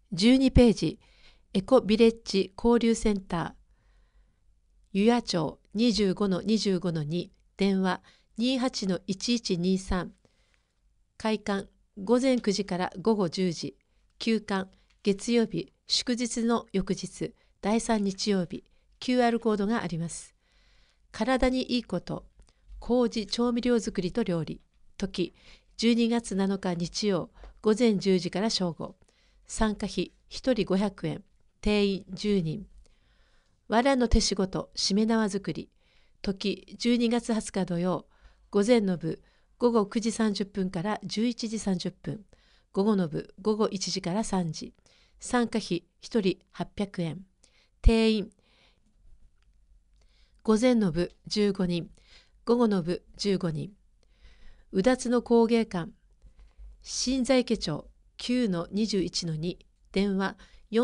12ページ、エコビレッジ交流センター、湯谷町 25-25-2、電話 28-1123、開館午前9時から午後10時、休館月曜日、祝日の翌日、第3日曜日、QR コードがあります。体にいいこと、麹調味料作りと料理、時12月7日日曜、午前10時から正午、参加費1人500円、定員10人。藁の手仕事、しめ縄作り、時12月20日土曜、午前の部、午後9時30分から11時30分、午後の部、午後1時から3時、参加費1人800円、定員、午前の部15人、午後の部15人。うだつの工芸館、新在家町 9-21-2、電話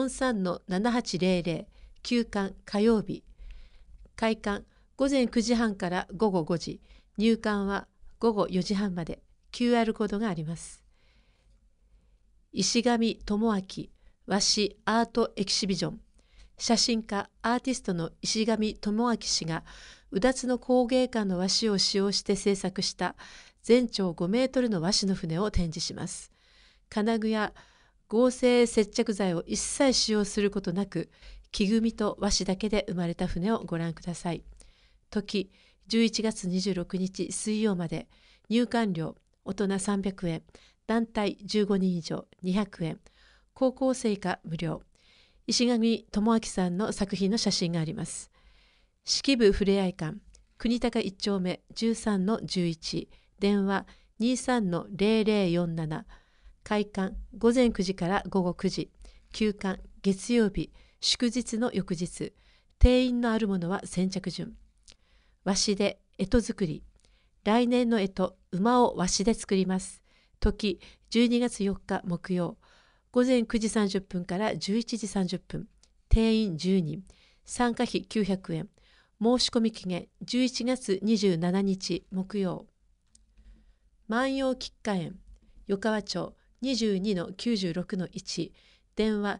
43-7800、休館火曜日、開館午前9時半から午後5時、入館は午後4時半まで。 QR コードがあります。石上智明和紙アートエキシビジョン、写真家アーティストの石上智明氏がうだつの工芸館の和紙を使用して制作した全長5メートルの和紙の船を展示します。金具や合成接着剤を一切使用することなく、木組みと和紙だけで生まれた船をご覧ください。時11月26日水曜まで。入館料大人300円、団体15人以上200円、高校生以下無料。石上智明さんの作品の写真があります。式部ふれあい館、国高1丁目 13-11、電話 23-0047、開館午前9時から午後9時、休館月曜日、祝日の翌日、定員のあるものは先着順。和紙で干支作り、来年の干支、馬を和紙で作ります。時12月4日木曜、午前9時30分から11時30分、定員10人、参加費900円、申し込み期限11月27日木曜。万葉菊花園、与川町 22-96-1、電話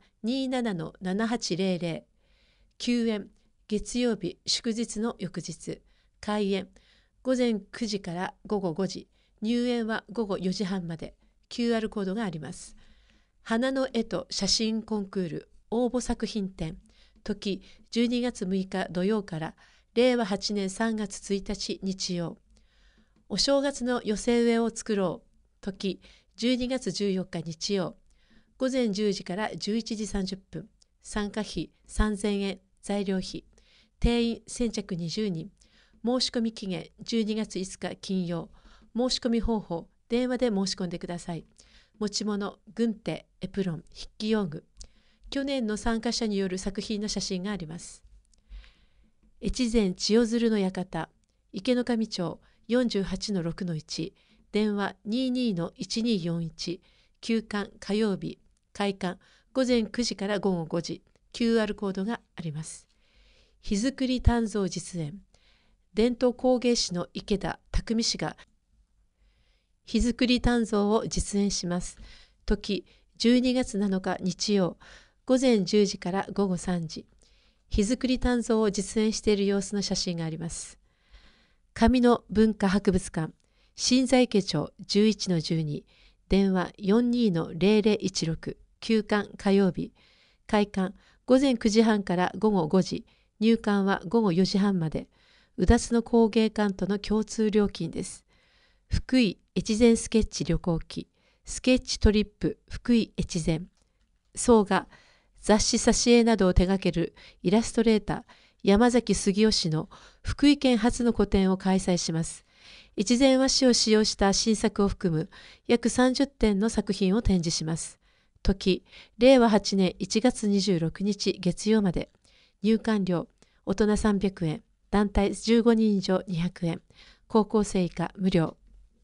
27-7800、休園月曜日祝日の翌日、開園午前9時から午後5時、入園は午後4時半まで。 QR コードがあります。花の絵と写真コンクール応募作品展、時12月6日土曜から令和8年3月1日日曜。お正月の寄せ植えを作ろう、時12月14日日曜、午前10時から11時30分、参加費3000円、材料費、定員先着20人、申し込み期限12月5日金曜。申し込み方法、電話で申し込んでください。持ち物、軍手、エプロン、筆記用具。去年の参加者による作品の写真があります。越前千代鶴の館、池上町 48-6-1、電話 22-1241、休館火曜日、開館午前9時から午後5時、QR コードがあります。火造り鍛造実演、伝統工芸士の池田匠氏が火造り鍛造を実演します。時12月7日日曜、午前10時から午後3時、火造り鍛造を実演している様子の写真があります。上野文化博物館、新在家町 11-12、電話 42-0016、休館火曜日、開館午前9時半から午後5時、入館は午後4時半まで。うだつの工芸館との共通料金です。福井越前スケッチ旅行記、スケッチトリップ福井越前。総画、雑誌挿絵などを手掛けるイラストレーター山崎杉雄氏の福井県初の個展を開催します。越前和紙を使用した新作を含む約30点の作品を展示します。時令和8年1月26日月曜まで。入館料大人300円、団体15人以上200円、高校生以下無料。